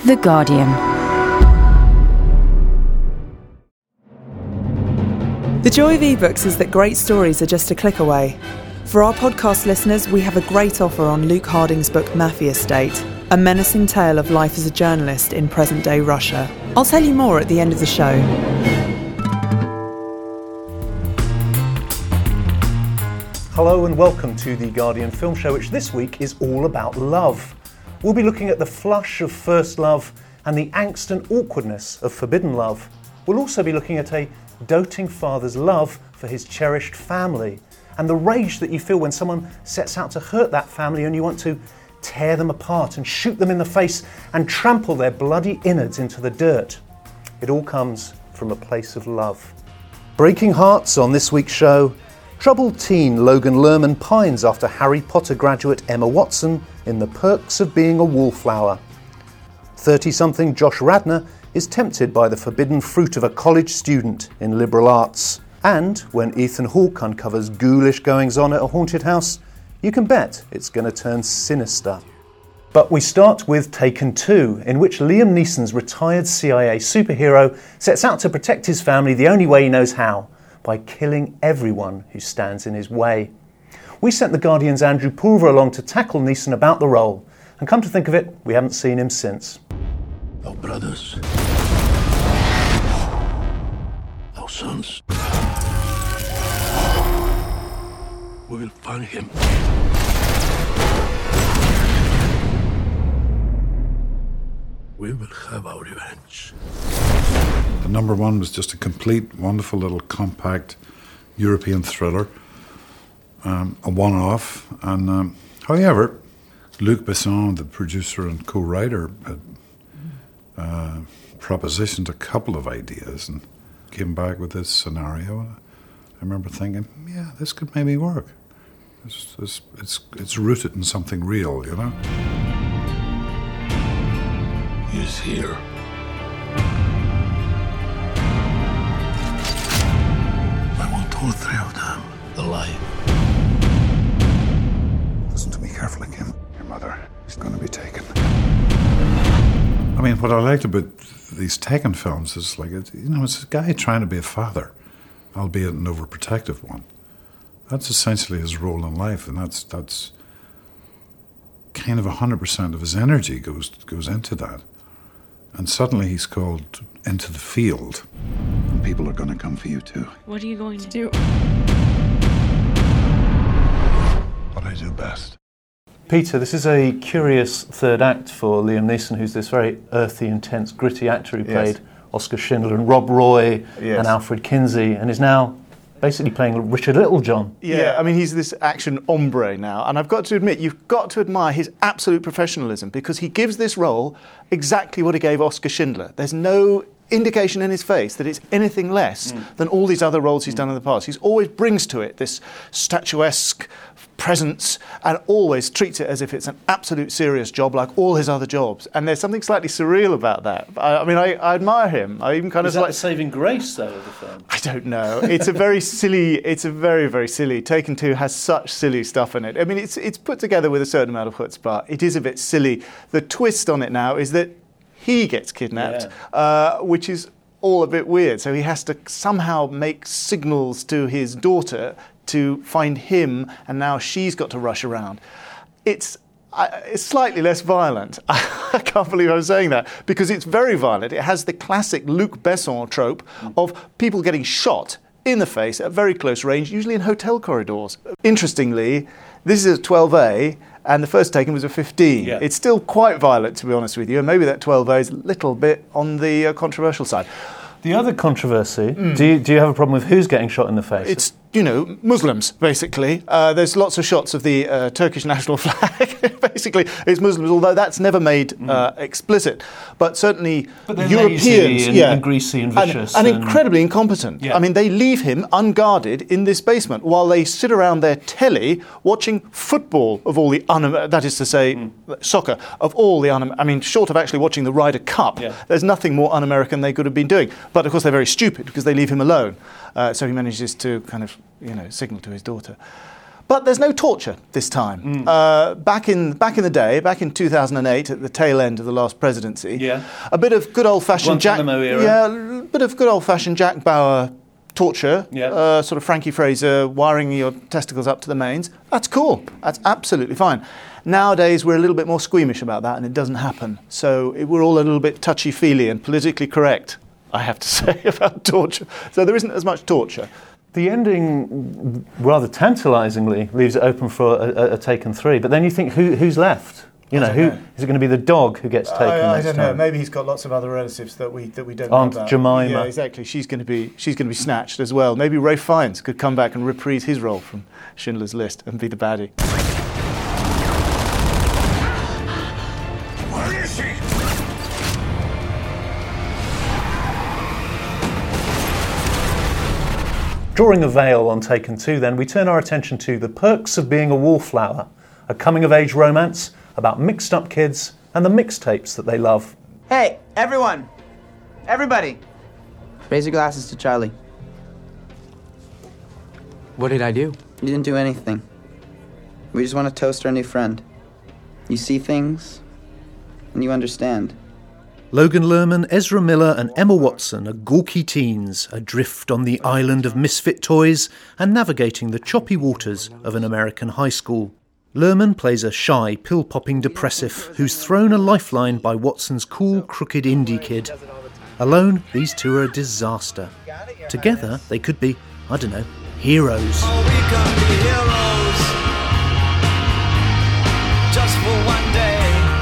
The Guardian. The joy of ebooks is that great stories are just a click away. For our podcast listeners, we have a great offer on Luke Harding's book Mafia State, a menacing tale of life as a journalist in present-day Russia. I'll tell you more at the end of the show. Hello and welcome to The Guardian Film Show, which this week is all about love. We'll be looking at the flush of first love and the angst and awkwardness of forbidden love. We'll also be looking at a doting father's love for his cherished family and the rage that you feel when someone sets out to hurt that family and you want to tear them apart and shoot them in the face and trample their bloody innards into the dirt. It all comes from a place of love. Breaking hearts on this week's show. Troubled teen Logan Lerman pines after Harry Potter graduate Emma Watson in The Perks of Being a Wallflower. 30-something Josh Radnor is tempted by the forbidden fruit of a college student in liberal arts. And when Ethan Hawke uncovers ghoulish goings-on at a haunted house, you can bet it's going to turn sinister. But we start with Taken 2, in which Liam Neeson's retired CIA superhero sets out to protect his family the only way he knows how, by killing everyone who stands in his way. We sent The Guardian's Andrew Pulver along to tackle Neeson about the role, and come to think of it, we haven't seen him since. Our brothers, our sons, we will find him. We will have our revenge. The number one was just a complete, wonderful little compact European thriller, a one-off. And however, Luc Besson, the producer and co-writer, had propositioned a couple of ideas and came back with this scenario. I remember thinking, yeah, this could maybe work. It's rooted in something real, you know. He's here. I want all three of them alive. Listen to me carefully, Kim. Your mother is going to be taken. I mean, what I liked about these Taken films is it's a guy trying to be a father, albeit an overprotective one. That's essentially his role in life, and that's kind of 100% of his energy goes into that. And suddenly he's called into the field. And people are going to come for you too. What are you going to do? What I do best. Peter, this is a curious third act for Liam Neeson, who's this very earthy, intense, gritty actor who played Oscar Schindler and Rob Roy and Alfred Kinsey, and is now basically playing Richard Littlejohn. Yeah, I mean, he's this action hombre now, and I've got to admit, you've got to admire his absolute professionalism, because he gives this role exactly what he gave Oscar Schindler. There's no indication in his face that it's anything less than all these other roles he's done in the past. He always brings to it this statuesque presence and always treats it as if it's an absolute serious job like all his other jobs. And there's something slightly surreal about that. I admire him. I even kind Is of that the saving grace, though, of the film? I don't know. It's a very silly, it's a very, very silly. Taken 2 has such silly stuff in it. I mean, it's put together with a certain amount of chutzpah. It is a bit silly. The twist on it now is that he gets kidnapped, which is all a bit weird. So he has to somehow make signals to his daughter to find him, and now she's got to rush around. It's slightly less violent. I can't believe I'm saying that, because it's very violent. It has the classic Luc Besson trope of people getting shot in the face at very close range, usually in hotel corridors. Interestingly, this is a 12A, and the first Taken was a 15. Yeah. It's still quite violent, to be honest with you, and maybe that 12A is a little bit on the controversial side. The other controversy, do you have a problem with who's getting shot in the face? It's, Muslims, basically. There's lots of shots of the Turkish national flag. Basically, it's Muslims, although that's never made explicit. But certainly Europeans... and greasy and vicious. And incredibly incompetent. Yeah. I mean, they leave him unguarded in this basement while they sit around their telly watching football of all the... that is to say, soccer, of all the... short of actually watching the Ryder Cup, there's nothing more un-American they could have been doing. But, of course, they're very stupid because they leave him alone. So he manages to kind of, signal to his daughter. But there's no torture this time. Back in the day, back in 2008, at the tail end of the last presidency, a bit of good old-fashioned Jack Bauer torture, sort of Frankie Fraser wiring your testicles up to the mains. That's cool. That's absolutely fine. Nowadays, we're a little bit more squeamish about that, and it doesn't happen. So we're all a little bit touchy-feely and politically correct, I have to say, about torture. So there isn't as much torture. The ending, rather tantalisingly, leaves it open for a Taken 3. But then you think, who's left? You know, is it going to be the dog who gets taken? I don't know. Maybe he's got lots of other relatives that we don't know about. Aunt Jemima. Yeah, exactly. She's going to be snatched as well. Maybe Ralph Fiennes could come back and reprise his role from Schindler's List and be the baddie. Where is she? Drawing a veil on Taken 2, then, we turn our attention to The Perks of Being a Wallflower, a coming-of-age romance about mixed-up kids and the mixtapes that they love. Hey, everyone! Everybody! Raise your glasses to Charlie. What did I do? You didn't do anything. We just want to toast our new friend. You see things, and you understand. Logan Lerman, Ezra Miller and Emma Watson are gawky teens adrift on the island of misfit toys and navigating the choppy waters of an American high school. Lerman plays a shy, pill-popping depressive who's thrown a lifeline by Watson's cool, crooked indie kid. Alone, these two are a disaster. Together, they could be, I don't know, heroes. Oh, we can be heroes just for one day.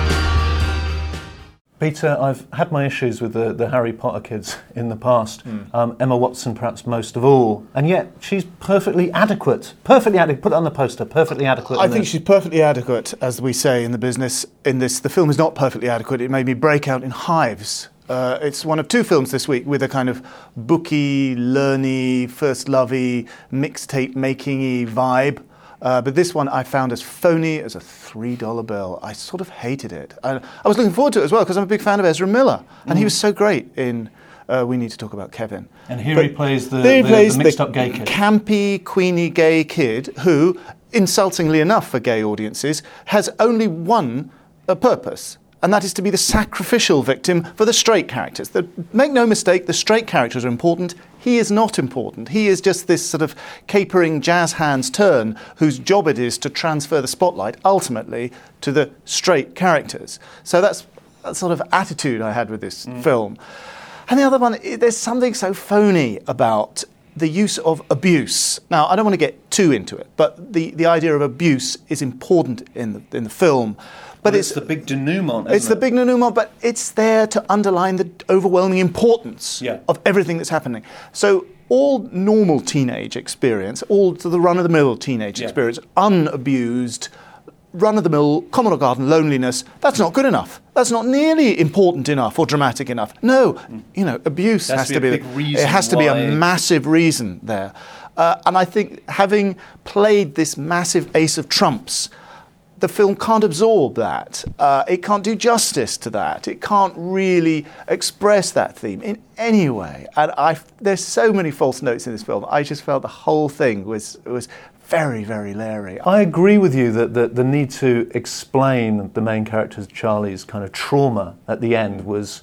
Peter, I've had my issues with the Harry Potter kids in the past. Emma Watson perhaps most of all. And yet she's perfectly adequate. Perfectly adequate. Put it on the poster. Perfectly adequate. I think she's perfectly adequate, as we say in the business. In this, the film is not perfectly adequate. It made me break out in hives. It's one of two films this week with a kind of booky, learny, first lovey, mixtape making-y vibe. But this one I found as phony as a $3 bill. I sort of hated it. I was looking forward to it as well because I'm a big fan of Ezra Miller. And he was so great in We Need to Talk About Kevin. And here he plays the mixed-up gay kid. Campy, queenie gay kid who, insultingly enough for gay audiences, has only one purpose. And that is to be the sacrificial victim for the straight characters. Make no mistake, the straight characters are important. He is not important. He is just this sort of capering jazz hands turn whose job it is to transfer the spotlight, ultimately, to the straight characters. So that's that sort of attitude I had with this film. And the other one, there's something so phony about the use of abuse. Now, I don't want to get too into it, but the idea of abuse is important in the film. But it's the big denouement, It's the big denouement, but it's there to underline the overwhelming importance of everything that's happening. So all normal teenage experience, all the run-of-the-mill teenage experience, unabused, run-of-the-mill, common garden loneliness, that's not good enough. That's not nearly important enough or dramatic enough. No, abuse has to be a big reason. It has to be a massive reason there. And I think having played this massive ace of trumps, the film can't absorb that. It can't do justice to that. It can't really express that theme in any way. And there's so many false notes in this film. I just felt the whole thing was very, very leery. I agree with you that the need to explain the main character Charlie's kind of trauma at the end was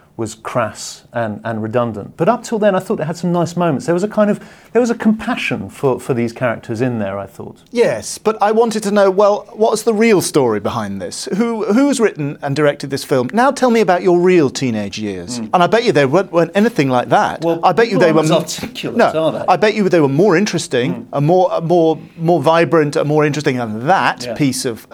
crass and redundant. But up till then, I thought it had some nice moments. There was a compassion for these characters in there, I thought. Yes, but I wanted to know, well, what's the real story behind this? Who's written and directed this film? Now tell me about your real teenage years. And I bet you they weren't anything like that. Well, I bet you they were articulate, are they? I bet you they were more interesting, more vibrant, and more interesting than that piece of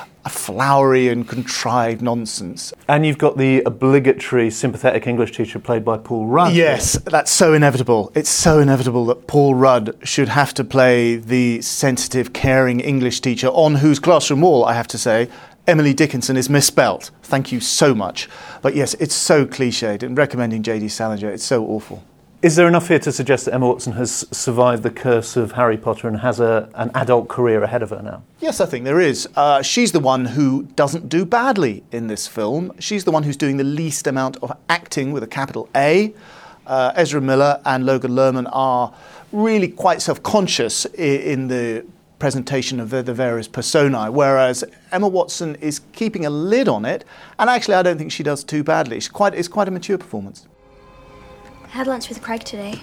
flowery and contrived nonsense. And you've got the obligatory sympathetic English teacher played by Paul Rudd. Yes, that's so inevitable. It's so inevitable that Paul Rudd should have to play the sensitive, caring English teacher on whose classroom wall, I have to say, Emily Dickinson is misspelt. Thank you so much. But yes, it's so cliched. And recommending J.D. Salinger, it's so awful. Is there enough here to suggest that Emma Watson has survived the curse of Harry Potter and has an adult career ahead of her now? Yes, I think there is. She's the one who doesn't do badly in this film. She's the one who's doing the least amount of acting with a capital A. Ezra Miller and Logan Lerman are really quite self-conscious in the presentation of the various personae, whereas Emma Watson is keeping a lid on it, and actually I don't think she does too badly. It's quite a mature performance. I had lunch with Craig today.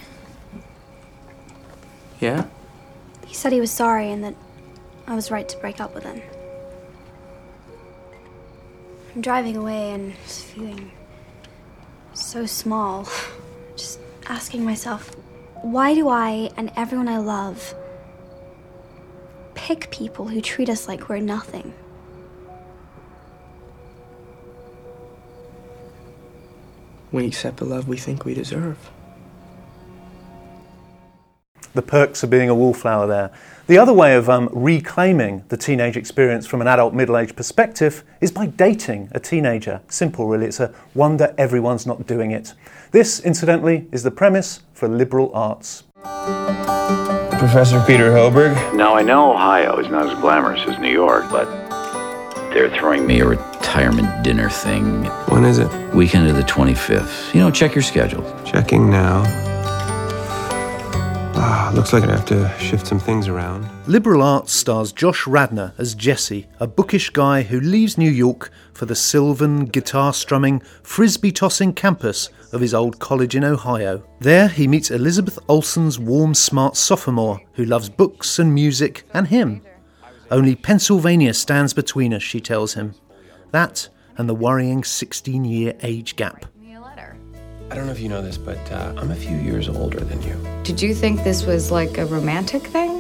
Yeah? He said he was sorry and that I was right to break up with him. I'm driving away and just feeling so small. Just asking myself, why do I and everyone I love pick people who treat us like we're nothing? We accept the love we think we deserve. The perks of being a wallflower there. The other way of reclaiming the teenage experience from an adult middle-aged perspective is by dating a teenager. Simple, really. It's a wonder everyone's not doing it. This, incidentally, is the premise for liberal arts. Professor Peter Hoberg. Now, I know Ohio is not as glamorous as New York, but they're throwing me a retirement dinner thing. When is it? Weekend of the 25th. You know, check your schedule. Checking now. Looks like I have to shift some things around. Liberal Arts stars Josh Radnor as Jesse, a bookish guy who leaves New York for the sylvan, guitar-strumming, frisbee-tossing campus of his old college in Ohio. There he meets Elizabeth Olsen's warm, smart sophomore who loves books and music and him. Only Pennsylvania stands between us, she tells him. That and the worrying 16-year age gap. I don't know if you know this, but I'm a few years older than you. Did you think this was like a romantic thing?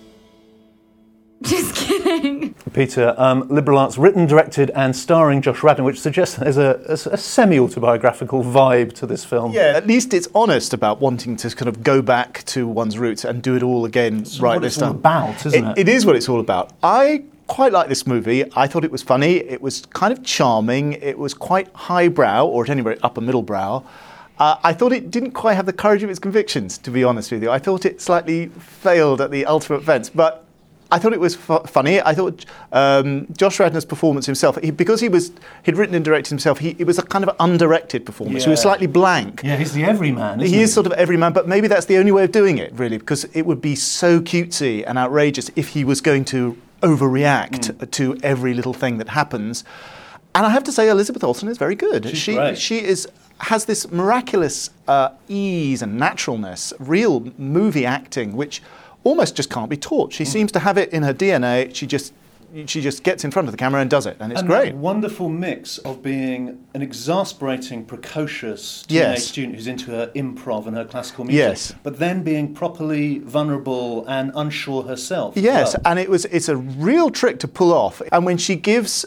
Just kidding. Peter, Liberal Arts, written, directed and starring Josh Radnor, which suggests there's a semi-autobiographical vibe to this film. Yeah, at least it's honest about wanting to kind of go back to one's roots and do it all again right this time. It's what it's all about, isn't it? It is what it's all about. I quite like this movie. I thought it was funny. It was kind of charming. It was quite highbrow, or at any rate upper middle brow. I thought it didn't quite have the courage of its convictions, to be honest with you. I thought it slightly failed at the ultimate fence, but I thought it was funny. I thought Josh Radnor's performance himself, because he'd written and directed himself, it was a kind of undirected performance. He was slightly blank. Yeah, he's the everyman, isn't he? He is sort of everyman, but maybe that's the only way of doing it, really, because it would be so cutesy and outrageous if he was going to overreact to every little thing that happens. And I have to say, Elizabeth Olsen is very good. She's great. She has this miraculous ease and naturalness, real movie acting, which almost just can't be taught. She seems to have it in her DNA. She just gets in front of the camera and does it, and it's great. That wonderful mix of being an exasperating, precocious teenage student who's into her improv and her classical music, but then being properly vulnerable and unsure herself. Yes, and it's a real trick to pull off. And when she gives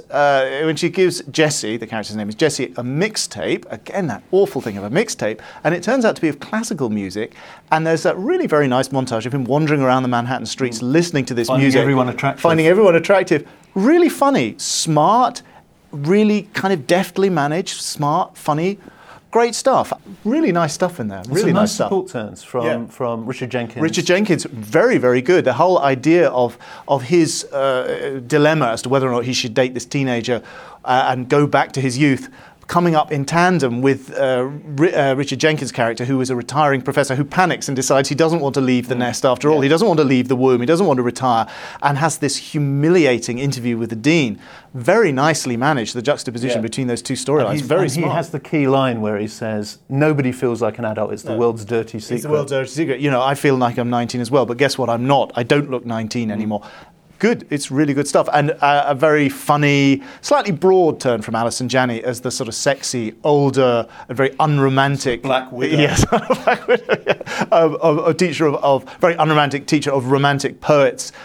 Jesse, the character's name is Jesse, a mixtape, again that awful thing of a mixtape, and it turns out to be of classical music, and there's that really very nice montage of him wandering around the Manhattan streets listening to this music. Finding everyone attractive. Really funny, smart, really kind of deftly managed, smart, funny, great stuff. Really nice stuff in there. Really nice stuff. Support turns from Richard Jenkins. Richard Jenkins, very, very good. The whole idea of his dilemma as to whether or not he should date this teenager and go back to his youth, coming up in tandem with Richard Jenkins' character, who is a retiring professor who panics and decides he doesn't want to leave the nest after all. He doesn't want to leave the womb. He doesn't want to retire, and has this humiliating interview with the dean. Very nicely managed, the juxtaposition between those two storylines. Very smart. He has the key line where he says, "Nobody feels like an adult. It's the world's dirty secret." It's the world's dirty secret. You know, I feel like I'm 19 as well, but guess what? I'm not. I don't look 19 anymore. Good. It's really good stuff. And a very funny, slightly broad turn from Alison Janney as the sort of sexy, older, and very unromantic... Black Widow. Yes, Black Widow, a teacher very unromantic teacher of romantic poets,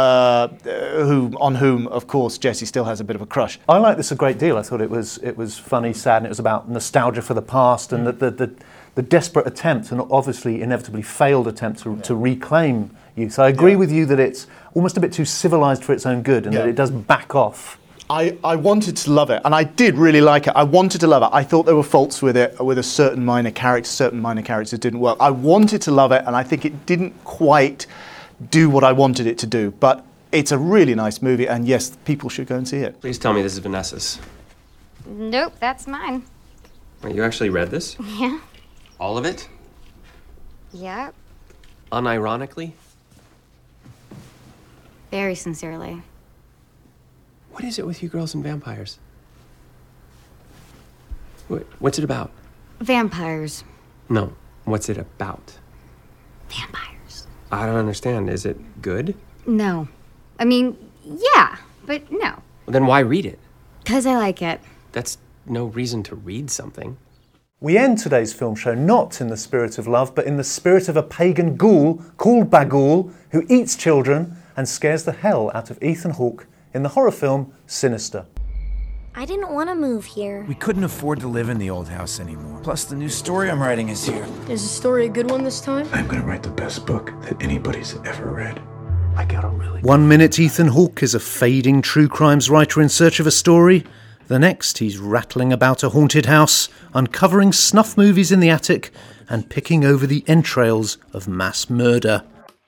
on whom, of course, Jesse still has a bit of a crush. I like this a great deal. I thought it was funny, sad, and it was about nostalgia for the past and the desperate attempt, and obviously inevitably failed attempt to reclaim youth. I agree with you that it's almost a bit too civilised for its own good, and that it does back off. I wanted to love it, and I did really like it. I wanted to love it. I thought there were faults with it, with certain minor characters didn't work. I wanted to love it, and I think it didn't quite do what I wanted it to do. But it's a really nice movie, and yes, people should go and see it. Please tell me this is Vanessa's. Nope, that's mine. Wait, you actually read this? Yeah. All of it? Yeah. Unironically? Very sincerely. What is it with you girls and vampires? What's it about? Vampires. No, what's it about? Vampires. I don't understand. Is it good? No. I mean, yeah, but no. Well, then why read it? 'Cause I like it. That's no reason to read something. We end today's film show not in the spirit of love, but in the spirit of a pagan ghoul called Bughuul, who eats children and scares the hell out of Ethan Hawke in the horror film Sinister. I didn't want to move here. We couldn't afford to live in the old house anymore. Plus, the new story I'm writing is here. Is the story a good one this time? I'm gonna write the best book that anybody's ever read. I got a really... 1 minute Ethan Hawke is a fading true crimes writer in search of a story. The next, he's rattling about a haunted house, uncovering snuff movies in the attic, and picking over the entrails of mass murder.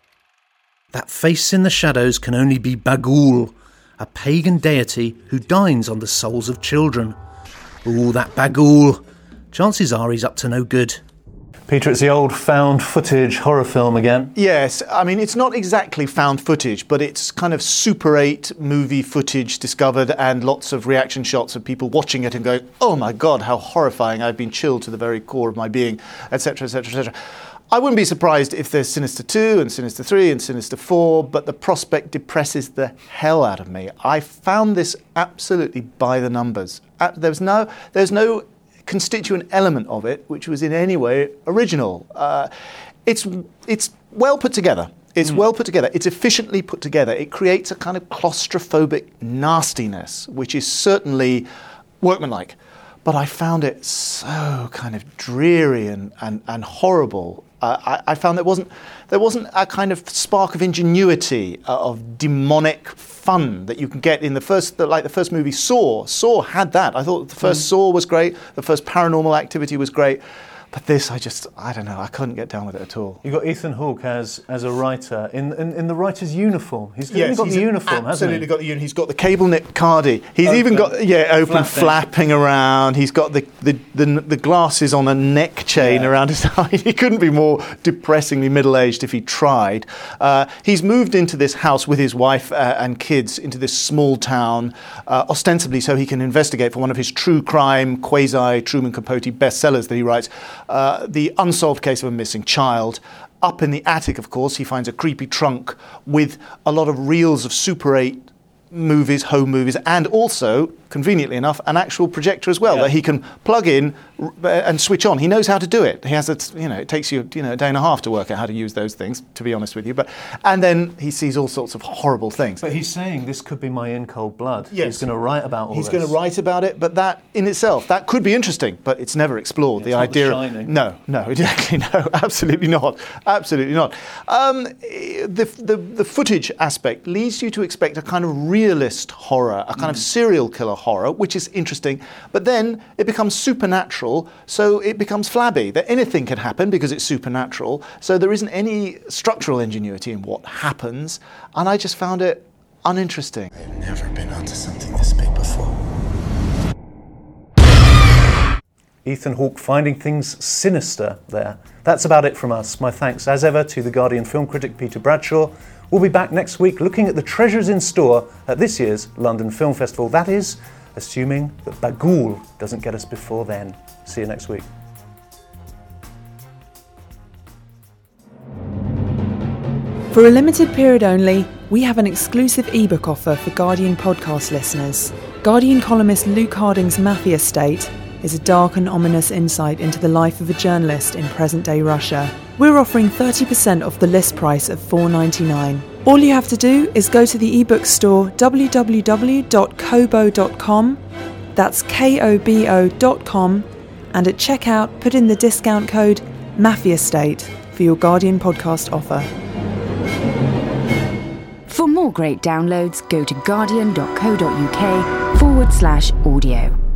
That face in the shadows can only be Bughuul, a pagan deity who dines on the souls of children. Ooh, that Bughuul. Chances are he's up to no good. Peter, it's the old found footage horror film again. Yes, I mean, it's not exactly found footage, but it's kind of Super 8 movie footage discovered and lots of reaction shots of people watching it and going, oh my God, how horrifying, I've been chilled to the very core of my being, etc., etc., etc. I wouldn't be surprised if there's Sinister 2 and Sinister 3 and Sinister 4, but the prospect depresses the hell out of me. I found this absolutely by the numbers. There's no constituent element of it which was in any way original. It's well put together. It's well put together. It's efficiently put together. It creates a kind of claustrophobic nastiness, which is certainly workmanlike. But I found it so kind of dreary and horrible. I found there wasn't a kind of spark of ingenuity, of demonic fun that you can get in the first movie Saw. Saw had that. I thought the first Saw was great. The first Paranormal Activity was great. But this, I don't know, I couldn't get down with it at all. You got Ethan Hawke as a writer in the writer's uniform. He's got the uniform, hasn't he? Absolutely got the uniform. He's got the cable knit cardi. He's even got open, flapping around. He's got the glasses on a neck chain around his eye. He couldn't be more depressingly middle-aged if he tried. He's moved into this house with his wife and kids into this small town, ostensibly so he can investigate for one of his true crime, quasi-Truman Capote bestsellers that he writes. The unsolved case of a missing child. Up in the attic, of course, he finds a creepy trunk with a lot of reels of Super 8 movies, home movies, and also, conveniently enough, an actual projector as well that he can plug in and switch on. He knows how to do it. He has it takes you a day and a half to work out how to use those things, to be honest with you. And then he sees all sorts of horrible things. But he's saying this could be my in cold blood. Yes. He's going to write about all this. He's going to write about it, but that in itself, that could be interesting, but it's never explored. The idea of no, exactly, no, absolutely not. The footage aspect leads you to expect a kind of realist horror, a kind of serial killer horror, which is interesting, but then it becomes supernatural, so it becomes flabby, that anything can happen because it's supernatural, so there isn't any structural ingenuity in what happens, and I just found it uninteresting. I've never been onto something this big before. Ethan Hawke finding things sinister there. That's about it from us. My thanks, as ever, to The Guardian film critic Peter Bradshaw. We'll be back next week looking at the treasures in store at this year's London Film Festival. That is, assuming that Bughuul doesn't get us before then. See you next week. For a limited period only, we have an exclusive ebook offer for Guardian podcast listeners. Guardian columnist Luke Harding's Mafia State is a dark and ominous insight into the life of a journalist in present-day Russia. We're offering 30% off the list price of $4.99. All you have to do is go to the ebook store www.kobo.com, that's KOBO.com, and at checkout put in the discount code MAFIASTATE for your Guardian podcast offer. For more great downloads, go to guardian.co.uk/audio.